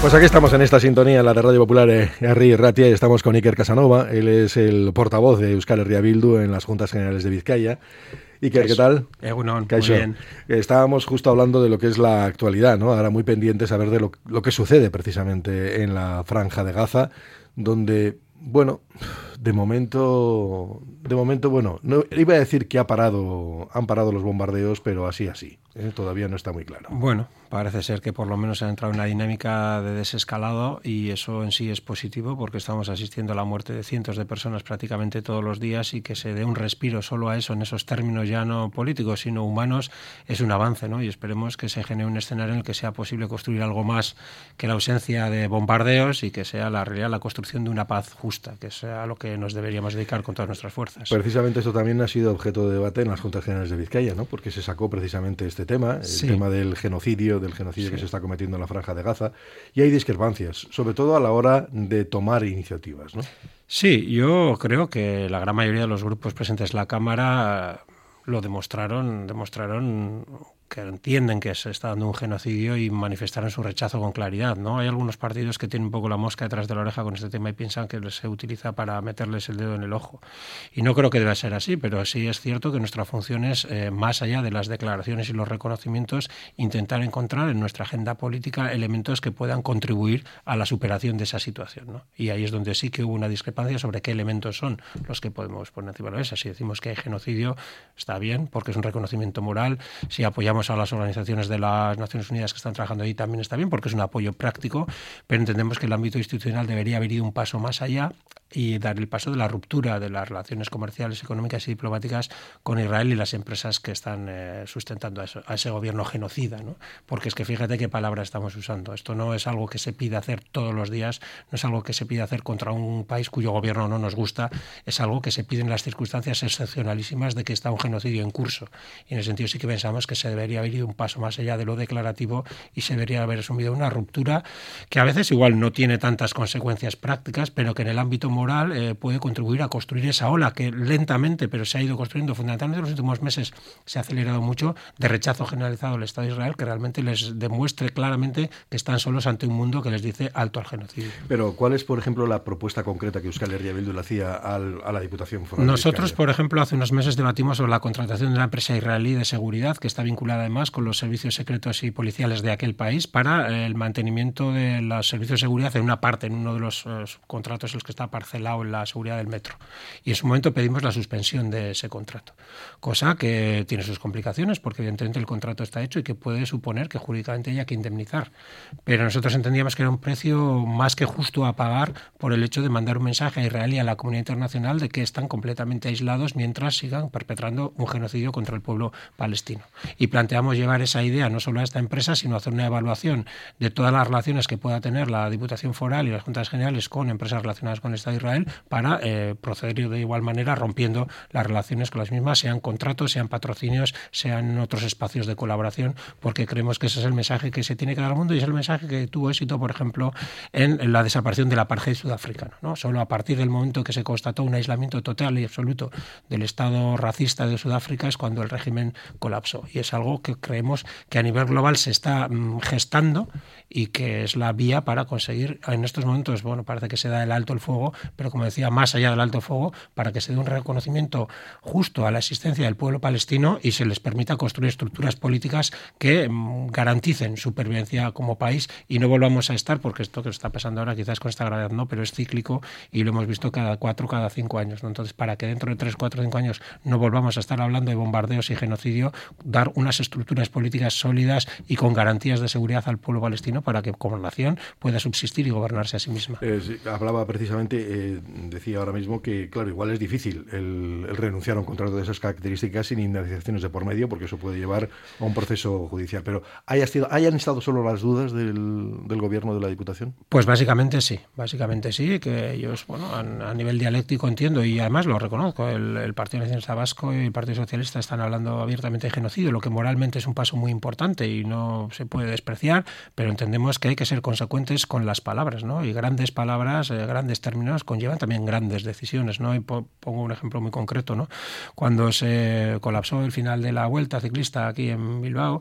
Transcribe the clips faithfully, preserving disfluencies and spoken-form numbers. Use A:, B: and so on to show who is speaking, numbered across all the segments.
A: Pues aquí estamos en esta sintonía, en la de Radio Popular eh, Herri Ratia, y estamos con Iker Casanova. Él es el portavoz de Euskal Herria Bildu en las Juntas Generales de Vizcaya. Iker, ¿qué tal?
B: Egunon, muy bien.
A: Estábamos justo hablando de lo que es la actualidad, ¿no? Ahora muy pendientes a ver de lo, lo que sucede precisamente en la Franja de Gaza, donde, bueno, de momento, de momento, bueno, no, iba a decir que ha parado, han parado los bombardeos, pero así, así. ¿eh? Todavía no está muy claro.
B: Bueno, parece ser que por lo menos ha entrado en una dinámica de desescalado y eso en sí es positivo porque estamos asistiendo a la muerte de cientos de personas prácticamente todos los días, y que se dé un respiro solo a eso en esos términos ya no políticos sino humanos es un avance, ¿no? Y esperemos que se genere un escenario en el que sea posible construir algo más que la ausencia de bombardeos y que sea la realidad la construcción de una paz justa, que sea lo que nos deberíamos dedicar con todas nuestras fuerzas.
A: Precisamente esto también ha sido objeto de debate en las Juntas Generales de Vizcaya, ¿no? Porque se sacó precisamente este tema, el
B: sí.
A: tema del genocidio, del genocidio sí. que se está cometiendo en la Franja de Gaza, y hay discrepancias, sobre todo a la hora de tomar iniciativas, ¿no?
B: Sí, yo creo que la gran mayoría de los grupos presentes en la Cámara lo demostraron, demostraron que entienden que se está dando un genocidio y manifestaron su rechazo con claridad, ¿no? Hay algunos partidos que tienen un poco la mosca detrás de la oreja con este tema y piensan que se utiliza para meterles el dedo en el ojo. Y no creo que deba ser así, pero sí es cierto que nuestra función es, eh, más allá de las declaraciones y los reconocimientos, intentar encontrar en nuestra agenda política elementos que puedan contribuir a la superación de esa situación, ¿no? Y ahí es donde sí que hubo una discrepancia sobre qué elementos son los que podemos poner encima de la mesa. Si decimos que hay genocidio, está bien, porque es un reconocimiento moral. Si apoyamos a las organizaciones de las Naciones Unidas que están trabajando ahí, también está bien, porque es un apoyo práctico, pero entendemos que el ámbito institucional debería haber ido un paso más allá y dar el paso de la ruptura de las relaciones comerciales, económicas y diplomáticas con Israel y las empresas que están eh, sustentando a, eso, a ese gobierno genocida, ¿no? Porque es que fíjate qué palabra estamos usando. Esto no es algo que se pide hacer todos los días, no es algo que se pide hacer contra un país cuyo gobierno no nos gusta, es algo que se pide en las circunstancias excepcionalísimas de que está un genocidio en curso. Y en ese sentido sí que pensamos que se debería haber ido un paso más allá de lo declarativo y se debería haber asumido una ruptura que a veces igual no tiene tantas consecuencias prácticas, pero que en el ámbito moral eh, puede contribuir a construir esa ola que lentamente, pero se ha ido construyendo. Fundamentalmente en los últimos meses se ha acelerado mucho, de rechazo generalizado al Estado de Israel, que realmente les demuestre claramente que están solos ante un mundo que les dice alto al genocidio.
A: Pero ¿cuál es, por ejemplo, la propuesta concreta que Euskal Herria Bildu le hacía al, a la Diputación Foral?
B: Nosotros, por ejemplo, hace unos meses debatimos sobre la contratación de una empresa israelí de seguridad que está vinculada además con los servicios secretos y policiales de aquel país para el mantenimiento de los servicios de seguridad en una parte, en uno de los eh, contratos en los que está parcelado en la seguridad del metro. Y en su momento pedimos la suspensión de ese contrato, cosa que tiene sus complicaciones porque evidentemente el contrato está hecho y que puede suponer que jurídicamente haya que indemnizar. Pero nosotros entendíamos que era un precio más que justo a pagar por el hecho de mandar un mensaje a Israel y a la comunidad internacional de que están completamente aislados mientras sigan perpetrando un genocidio contra el pueblo palestino. Y planteamos llevar esa idea no solo a esta empresa, sino hacer una evaluación de todas las relaciones que pueda tener la Diputación Foral y las Juntas Generales con empresas relacionadas con el Estado de Israel para eh, proceder de igual manera rompiendo las relaciones con las mismas, sean contratos, sean patrocinios, sean otros espacios de colaboración, porque creemos que ese es el mensaje que se tiene que dar al mundo y es el mensaje que tuvo éxito, por ejemplo, en, en la desaparición del apartheid sudafricano, ¿no? Solo a partir del momento que se constató un aislamiento total y absoluto del Estado racista de Sudáfrica es cuando el régimen colapsó. Y es algo que creemos que a nivel global se está mm, gestando y que es la vía para conseguir en estos momentos, bueno, parece que se da el alto el fuego, pero como decía, más allá del alto fuego, para que se dé un reconocimiento justo a la existencia del pueblo palestino y se les permita construir estructuras políticas que mm, garanticen supervivencia como país y no volvamos a estar, porque esto que está pasando ahora quizás con esta gravedad no, pero es cíclico y lo hemos visto cada cuatro, cada cinco años, ¿no? Entonces, para que dentro de tres, cuatro, cinco años no volvamos a estar hablando de bombardeos y genocidio, dar unas estructuras políticas sólidas y con garantías de seguridad al pueblo palestino para que como nación pueda subsistir y gobernarse a sí misma.
A: Eh, sí, hablaba precisamente, eh, decía ahora mismo que, claro, igual es difícil el, el renunciar a un contrato de esas características sin indemnizaciones de por medio, porque eso puede llevar a un proceso judicial. Pero ¿haya sido, ¿hayan estado solo las dudas del, del gobierno de la Diputación?
B: Pues básicamente sí, básicamente sí, que ellos, bueno, a, a nivel dialéctico entiendo y además lo reconozco, el, el Partido Nacionalista Vasco y el Partido Socialista están hablando abiertamente de genocidio, lo que moralmente es un paso muy importante y no se puede despreciar, pero entendemos que hay que ser consecuentes con las palabras, ¿no? Y grandes palabras, eh, grandes términos digamos, conllevan también grandes decisiones, ¿no? Y po- pongo un ejemplo muy concreto, ¿no? Cuando se colapsó el final de la Vuelta Ciclista aquí en Bilbao,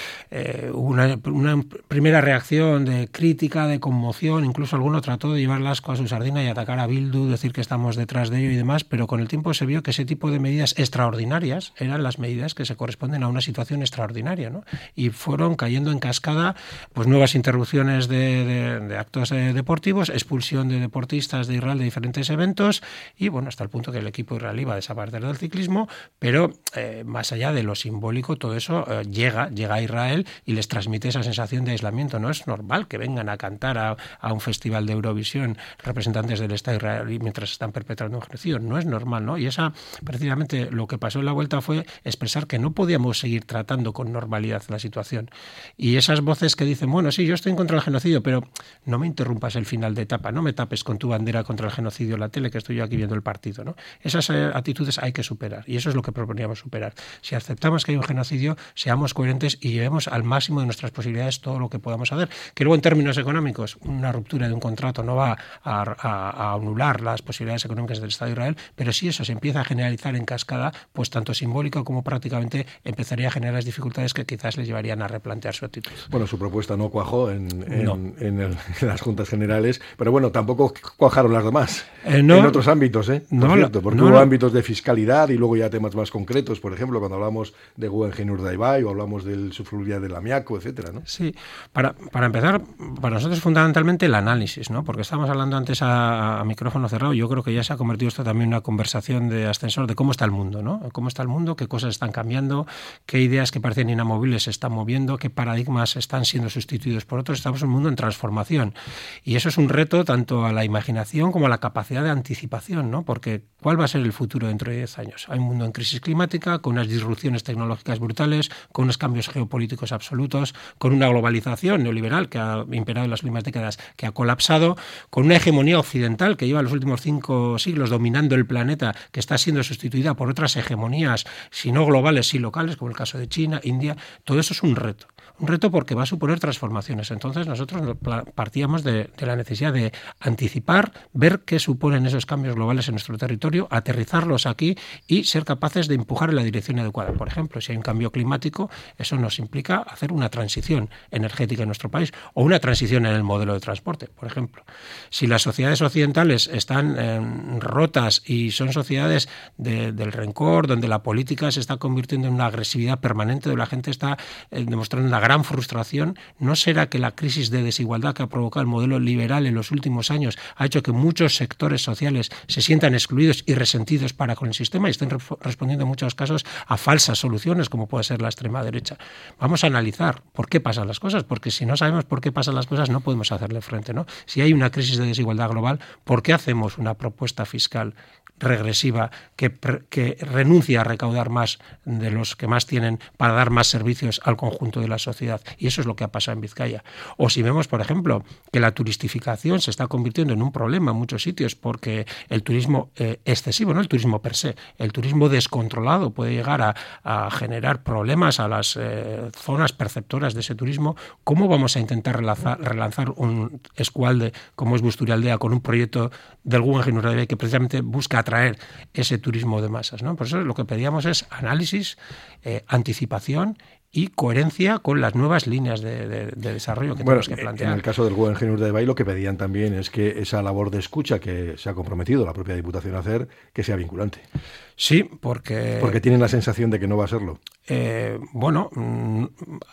B: eh, hubo una, una primera reacción de crítica, de conmoción, incluso alguno trató de llevar el asco a su sardina y atacar a Bildu, decir que estamos detrás de ello y demás, pero con el tiempo se vio que ese tipo de medidas extraordinarias eran las medidas que se corresponden a una situación extraordinaria, ¿no? Y fueron cayendo en cascada pues nuevas interrupciones de, de, de actos eh, deportivos, expulsión de deportistas de Israel de diferentes eventos y bueno, hasta el punto que el equipo israelí va a desaparecer del ciclismo, pero eh, más allá de lo simbólico, todo eso eh, llega, llega a Israel y les transmite esa sensación de aislamiento. No es normal que vengan a cantar a, a un festival de Eurovisión representantes del Estado israelí mientras están perpetrando un genocidio. No es normal, ¿no? Y esa, precisamente, lo que pasó en la Vuelta fue expresar que no podíamos seguir tratando con normalidad la situación. Y esas voces que dicen, bueno, sí, yo estoy en contra del genocidio, pero no me interrumpas el final de etapa, no me tapes con tu bandera contra el genocidio en la tele, que estoy yo aquí viendo el partido, ¿no? Esas eh, actitudes hay que superar, y eso es lo que proponíamos superar. Si aceptamos que hay un genocidio, seamos coherentes y llevemos al máximo de nuestras posibilidades todo lo que podamos hacer. Que luego, en términos económicos, una ruptura de un contrato no va a, a, a anular las posibilidades económicas del Estado de Israel, pero si eso se empieza a generalizar en cascada, pues tanto simbólico como prácticamente empezaría a generar las dificultades que quizás les llevarían a replantear su actitud.
A: Bueno, su propuesta no cuajó en, en,
B: no.
A: en, el, en las Juntas Generales, pero bueno, tampoco cuajaron las demás.
B: Eh, no,
A: en otros ámbitos, ¿eh? Por
B: no,
A: cierto, porque
B: no,
A: hubo
B: no.
A: ámbitos de fiscalidad y luego ya temas más concretos, por ejemplo, cuando hablamos de Guggenheim Urdaibai o hablamos del sulfurial del amoníaco, etcétera, ¿no?
B: Sí, para, para empezar, para nosotros fundamentalmente el análisis, ¿no? Porque estábamos hablando antes a, a micrófono cerrado, yo creo que ya se ha convertido esto también en una conversación de ascensor de cómo está el mundo, ¿no? Cómo está el mundo, qué cosas están cambiando, qué ideas que parecían inamovibles se están moviendo, qué paradigmas están siendo sustituidos por otros. Estamos en un mundo en transformación y eso es un reto tanto a la imaginación como a la capacidad de anticipación, ¿no? Porque ¿cuál va a ser el futuro dentro de diez años? Hay un mundo en crisis climática, con unas disrupciones tecnológicas brutales, con unos cambios geopolíticos absolutos, con una globalización neoliberal que ha imperado en las últimas décadas, que ha colapsado, con una hegemonía occidental que lleva los últimos cinco siglos dominando el planeta, que está siendo sustituida por otras hegemonías, si no globales, sí locales, como el caso de China, India. Todo eso es un reto. Un reto porque va a suponer transformaciones. Entonces nosotros partíamos de, de la necesidad de anticipar, ver qué suponen esos cambios globales en nuestro territorio, aterrizarlos aquí y ser capaces de empujar en la dirección adecuada. Por ejemplo, si hay un cambio climático, eso nos implica hacer una transición energética en nuestro país o una transición en el modelo de transporte, por ejemplo. Si las sociedades occidentales están eh, rotas y son sociedades de, del rencor, donde la política se está convirtiendo en una agresividad permanente, donde la gente está eh, demostrando una gran frustración, ¿no será que la crisis de desigualdad que ha provocado el modelo liberal en los últimos años ha hecho que muchos sectores sociales se sientan excluidos y resentidos para con el sistema y estén re- respondiendo en muchos casos a falsas soluciones, como puede ser la extrema derecha? Vamos a analizar por qué pasan las cosas, porque si no sabemos por qué pasan las cosas no podemos hacerle frente, ¿no? Si hay una crisis de desigualdad global, ¿por qué hacemos una propuesta fiscal regresiva que, que renuncia a recaudar más de los que más tienen para dar más servicios al conjunto de la sociedad? Y eso es lo que ha pasado en Vizcaya. O si vemos, por ejemplo, que la turistificación se está convirtiendo en un problema en muchos sitios porque el turismo eh, excesivo, no el turismo per se, el turismo descontrolado puede llegar a, a generar problemas a las eh, zonas perceptoras de ese turismo. ¿Cómo vamos a intentar relanzar, relanzar un escualde como es Busturialdea con un proyecto del Guggenheim Urdaibai que precisamente busca atraer ese turismo de masas, ¿no? Por eso lo que pedíamos es análisis, eh, anticipación y coherencia con las nuevas líneas de, de, de desarrollo que
A: bueno,
B: tenemos que plantear.
A: En el caso del Guggenheim Urdaibai lo que pedían también es que esa labor de escucha que se ha comprometido la propia Diputación a hacer, que sea vinculante.
B: Sí, porque...
A: Porque tienen la sensación de que no va a serlo.
B: Eh, bueno... Mmm,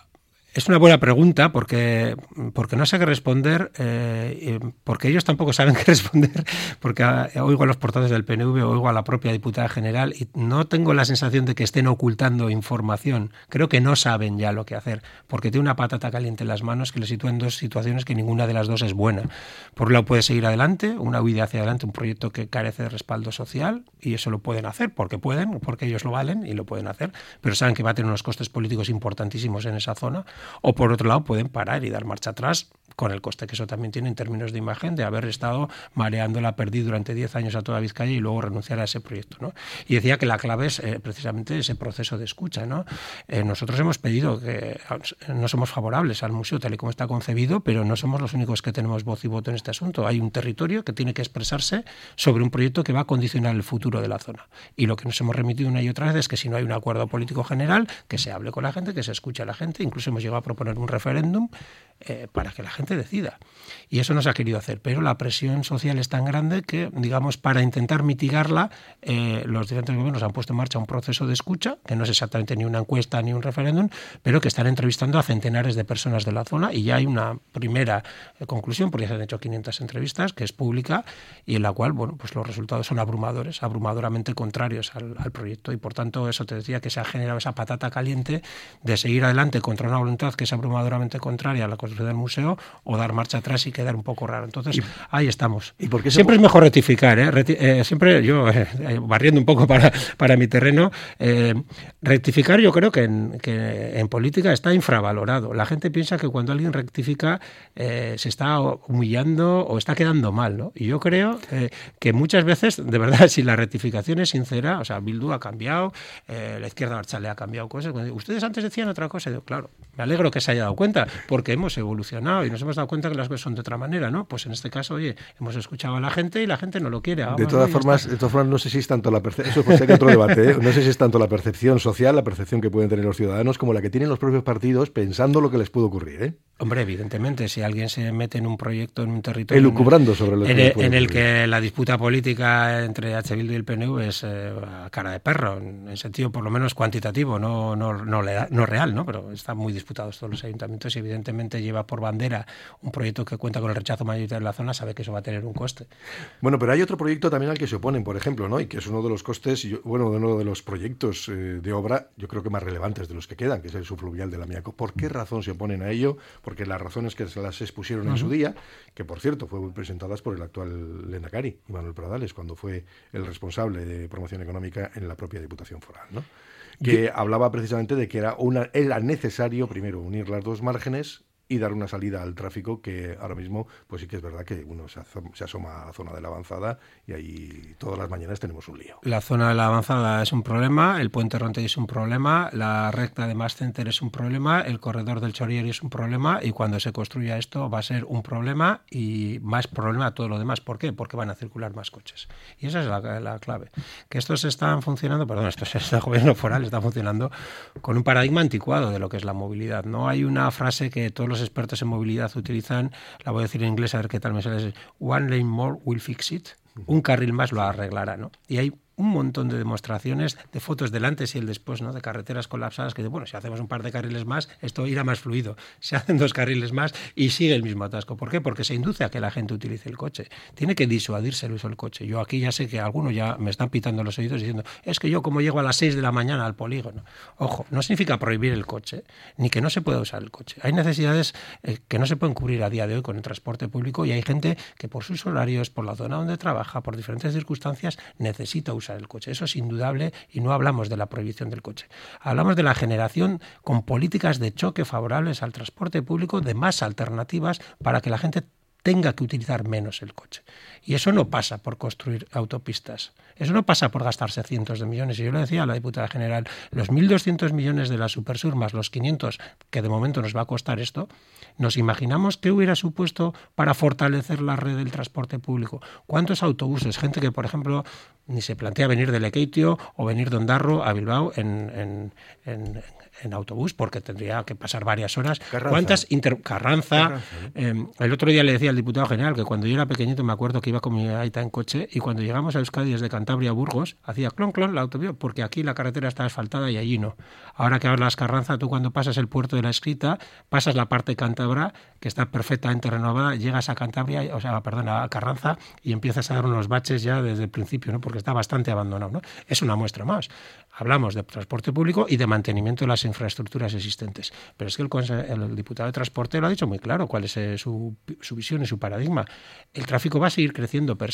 B: Es una buena pregunta porque, porque no sé qué responder, eh, porque ellos tampoco saben qué responder, porque oigo a los portavoces del P N V, oigo a la propia diputada general y no tengo la sensación de que estén ocultando información. Creo que no saben ya lo que hacer, porque tiene una patata caliente en las manos que le sitúa en dos situaciones que ninguna de las dos es buena. Por un lado puede seguir adelante, una huida hacia adelante, un proyecto que carece de respaldo social y eso lo pueden hacer porque pueden, porque ellos lo valen y lo pueden hacer, pero saben que va a tener unos costes políticos importantísimos en esa zona, o por otro lado pueden parar y dar marcha atrás con el coste que eso también tiene en términos de imagen de haber estado mareando la perdiz durante diez años a toda Vizcaya y luego renunciar a ese proyecto, ¿no? Y decía que la clave es eh, precisamente ese proceso de escucha, ¿no? Eh, nosotros hemos pedido que no somos favorables al museo tal y como está concebido, pero no somos los únicos que tenemos voz y voto en este asunto. Hay un territorio que tiene que expresarse sobre un proyecto que va a condicionar el futuro de la zona. Y lo que nos hemos remitido una y otra vez es que si no hay un acuerdo político general, que se hable con la gente, que se escuche a la gente. Incluso hemos llegado a proponer un referéndum eh, para que la gente decida. Y eso no se ha querido hacer, pero la presión social es tan grande que, digamos, para intentar mitigarla, eh, los diferentes gobiernos han puesto en marcha un proceso de escucha, que no es exactamente ni una encuesta ni un referéndum, pero que están entrevistando a centenares de personas de la zona y ya hay una primera eh, conclusión, porque se han hecho quinientas entrevistas, que es pública y en la cual, bueno, pues los resultados son abrumadores, abrumadoramente contrarios al, al proyecto y, por tanto, eso te decía que se ha generado esa patata caliente de seguir adelante contra una voluntad que es abrumadoramente contraria a la construcción del museo o dar marcha atrás y quedar un poco raro. Entonces, ¿Y, ahí estamos. ¿Y por qué siempre se... es mejor rectificar, ¿eh? Reti- eh, siempre yo, eh, barriendo un poco para, para mi terreno, eh, rectificar yo creo que en, que en política está infravalorado. La gente piensa que cuando alguien rectifica eh, se está humillando o está quedando mal, ¿no? Y yo creo eh, que muchas veces, de verdad, si la rectificación es sincera, o sea, Bildu ha cambiado, eh, la izquierda abertzale ha cambiado cosas. Ustedes antes decían otra cosa. Y digo, claro, me alegro que se haya dado cuenta, porque hemos evolucionado y nos hemos dado cuenta que las cosas son de otra manera, ¿no? Pues en este caso, oye, hemos escuchado a la gente y la gente no lo quiere.
A: De todas formas, de todas formas, no sé si es tanto la percepción, eso pues sería otro debate, ¿eh? No sé si es tanto la percepción social, la percepción que pueden tener los ciudadanos, como la que tienen los propios partidos pensando lo que les puede ocurrir, ¿eh?
B: Hombre, evidentemente, si alguien se mete en un proyecto, en un territorio...
A: Elucubrando sobre lo que
B: en,
A: les
B: el,
A: puede
B: en el
A: ocurrir.
B: que la disputa política entre H. Bildu y el P N V es eh, a cara de perro, en sentido por lo menos cuantitativo, no, no, no, no real, ¿no? Pero están muy disputados todos los ayuntamientos y evidentemente lleva por bandera un proyecto que cuenta con el rechazo mayoritario de la zona, sabe que eso va a tener un coste.
A: Bueno, pero hay otro proyecto también al que se oponen, por ejemplo, ¿no? Y que es uno de los costes, bueno, uno de los proyectos eh, de obra, yo creo que más relevantes de los que quedan, que es el subfluvial de Lamiaco. ¿Por qué razón se oponen a ello? Porque las razones que se las expusieron en uh-huh. su día, que por cierto fueron presentadas por el actual lehendakari, Manuel Pradales, cuando fue el responsable de promoción económica en la propia Diputación Foral, ¿no? Que ¿Qué? hablaba precisamente de que era, una, era necesario primero unir las dos márgenes y dar una salida al tráfico que ahora mismo, pues sí que es verdad que uno se, asoma, se asoma a la zona de la Avanzada y ahí todas las mañanas tenemos un lío.
B: La zona de la Avanzada es un problema, el puente Rontey es un problema, la recta de Mas Center es un problema, el corredor del Chorieri es un problema y cuando se construya esto va a ser un problema y más problema a todo lo demás. ¿Por qué? Porque van a circular más coches. Y esa es la, la clave. Que estos están funcionando, perdón, estos, este gobierno foral está funcionando con un paradigma anticuado de lo que es la movilidad. No hay una frase que todos los expertos en movilidad utilizan, la voy a decir en inglés a ver qué tal me sale, one lane more will fix it, un carril más lo arreglará, ¿no? Y hay un montón de demostraciones de fotos del antes y el después, ¿no? De carreteras colapsadas que, bueno, si hacemos un par de carriles más, esto irá más fluido. Se hacen dos carriles más y sigue el mismo atasco. ¿Por qué? Porque se induce a que la gente utilice el coche. Tiene que disuadirse el uso del coche. Yo aquí ya sé que algunos ya me están pitando los oídos diciendo, es que yo como llego a las seis de la mañana al polígono. Ojo, no significa prohibir el coche, ni que no se pueda usar el coche. Hay necesidades eh, que no se pueden cubrir a día de hoy con el transporte público y hay gente que por sus horarios, por la zona donde trabaja, por diferentes circunstancias, necesita usar el coche. Eso es indudable y no hablamos de la prohibición del coche. Hablamos de la generación con políticas de choque favorables al transporte público, de más alternativas para que la gente tenga que utilizar menos el coche. Y eso no pasa por construir autopistas. Eso no pasa por gastarse cientos de millones. Y yo le decía a la diputada general, los mil doscientos millones de la Supersur más los quinientos que de momento nos va a costar esto, ¿nos imaginamos qué hubiera supuesto para fortalecer la red del transporte público? ¿Cuántos autobuses? Gente que, por ejemplo, ni se plantea venir de Lekeitio o venir de Ondarro a Bilbao en, en, en, en autobús, porque tendría que pasar varias horas.
A: Carranza.
B: ¿Cuántas inter... Carranza.
A: Carranza ¿no?
B: eh, el otro día le decía al diputado general que cuando yo era pequeñito me acuerdo que iba con mi aita en coche y cuando llegamos a Euskadi desde Cantabria a Burgos, hacía clon clon la autovía, porque aquí la carretera está asfaltada y allí no. Ahora que hablas Carranza, tú cuando pasas el puerto de la Escrita, pasas la parte cántabra, que está perfectamente renovada, llegas a Cantabria, o sea, perdón, a Carranza y empiezas a dar unos baches ya desde el principio, ¿no? Porque está bastante abandonado, ¿no? Es una muestra más. Hablamos de transporte público y de mantenimiento de las infraestructuras existentes. Pero es que el, el diputado de Transporte lo ha dicho muy claro, cuál es eh, su, su visión y su paradigma. El tráfico va a seguir creciendo per se,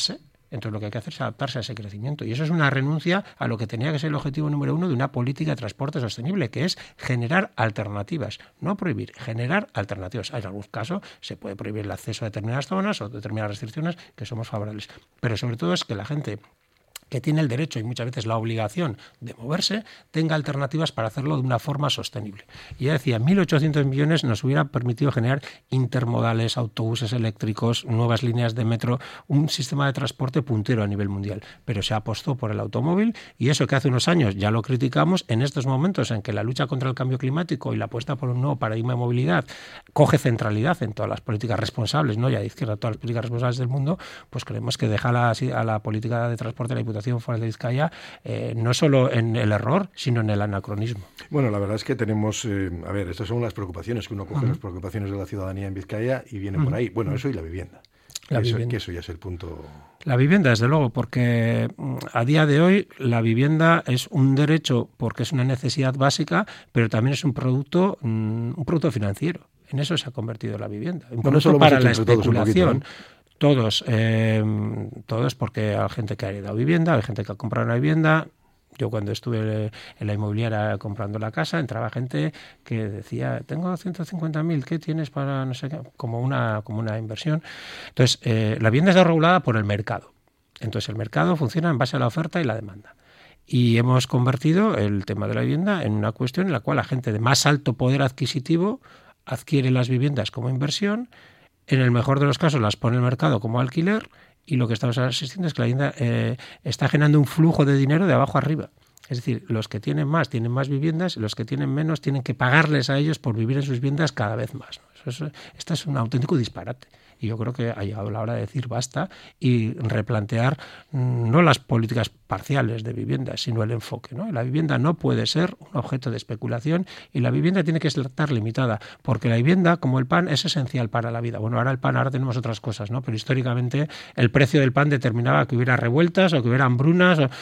B: Entonces lo que hay que hacer es adaptarse a ese crecimiento. Y eso es una renuncia a lo que tenía que ser el objetivo número uno de una política de transporte sostenible, que es generar alternativas, no prohibir, generar alternativas. En algún caso se puede prohibir el acceso a determinadas zonas o determinadas restricciones que somos favorables. Pero sobre todo es que la gente que tiene el derecho y muchas veces la obligación de moverse, tenga alternativas para hacerlo de una forma sostenible. Y ya decía, mil ochocientos millones nos hubiera permitido generar intermodales, autobuses eléctricos, nuevas líneas de metro, un sistema de transporte puntero a nivel mundial. Pero se apostó por el automóvil y eso que hace unos años ya lo criticamos, en estos momentos en que la lucha contra el cambio climático y la apuesta por un nuevo paradigma de movilidad coge centralidad en todas las políticas responsables, no ya de izquierda, todas las políticas responsables del mundo, pues creemos que deja la, a la política de transporte de la Diputación Foral de Vizcaya eh, no solo en el error, sino en el anacronismo.
A: Bueno, la verdad es que tenemos, eh, a ver, estas son las preocupaciones, que uno coge uh-huh. las preocupaciones de la ciudadanía en Vizcaya y viene uh-huh. por ahí. Bueno, eso y la vivienda. La eso, vivienda. Que eso ya es el punto.
B: La vivienda, desde luego, porque a día de hoy la vivienda es un derecho porque es una necesidad básica, pero también es un producto, un producto financiero. En eso se ha convertido la vivienda. Un
A: bueno,
B: producto para la especulación.
A: Poquito, ¿no?
B: Todos, eh, todos porque hay gente que ha heredado vivienda, hay gente que ha comprado una vivienda. Yo cuando estuve en la inmobiliaria comprando la casa, entraba gente que decía, tengo ciento cincuenta mil, ¿qué tienes para no sé qué? Como una, como una inversión. Entonces, eh, la vivienda está regulada por el mercado. Entonces, el mercado funciona en base a la oferta y la demanda. Y hemos convertido el tema de la vivienda en una cuestión en la cual la gente de más alto poder adquisitivo adquiere las viviendas como inversión. En el mejor de los casos las pone el mercado como alquiler y lo que estamos asistiendo es que la vivienda eh, está generando un flujo de dinero de abajo arriba. Es decir, los que tienen más tienen más viviendas y los que tienen menos tienen que pagarles a ellos por vivir en sus viviendas cada vez más, ¿no? Eso es, esto es un auténtico disparate. Y yo creo que ha llegado la hora de decir basta y replantear no las políticas parciales de vivienda, sino el enfoque, ¿no? La vivienda no puede ser un objeto de especulación y la vivienda tiene que estar limitada, porque la vivienda, como el pan, es esencial para la vida. Bueno, ahora el pan, ahora tenemos otras cosas, ¿no? Pero históricamente el precio del pan determinaba que hubiera revueltas o que hubiera hambrunas, o,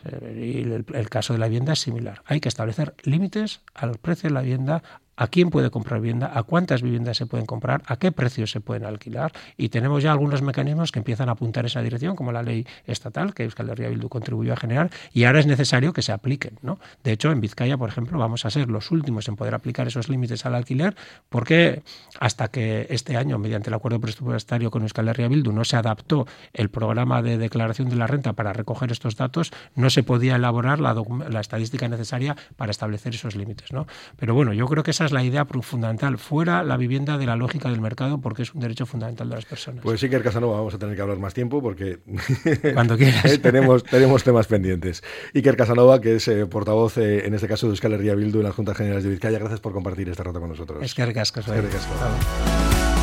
B: y el, el caso de la vivienda es similar. Hay que establecer límites al precio de la vivienda, a quién puede comprar vivienda, a cuántas viviendas se pueden comprar, a qué precios se pueden alquilar, y tenemos ya algunos mecanismos que empiezan a apuntar esa dirección, como la ley estatal que Euskal Herria Bildu contribuyó a generar, y ahora es necesario que se apliquen, ¿no? De hecho, en Vizcaya, por ejemplo, vamos a ser los últimos en poder aplicar esos límites al alquiler, porque hasta que este año, mediante el acuerdo presupuestario con Euskal Herria Bildu, no se adaptó el programa de declaración de la renta para recoger estos datos, no se podía elaborar la, la estadística necesaria para establecer esos límites, ¿no? Pero bueno, yo creo que esa es la idea fundamental, fuera la vivienda de la lógica del mercado, porque es un derecho fundamental de las personas.
A: Pues sí, Iker Casanova, vamos a tener que hablar más tiempo porque
B: cuando quieras
A: tenemos, tenemos temas pendientes. Iker Casanova, que es eh, portavoz, eh, en este caso de Euskal Herria Bildu en las Juntas Generales de Vizcaya, gracias por compartir esta rata con nosotros.
B: Es que ricasco,
A: es que ricasco.